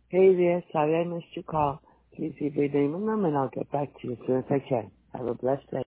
Hey there, sorry I missed your call. Please leave your name and number and I'll get back to you as soon as I can. Have a blessed day.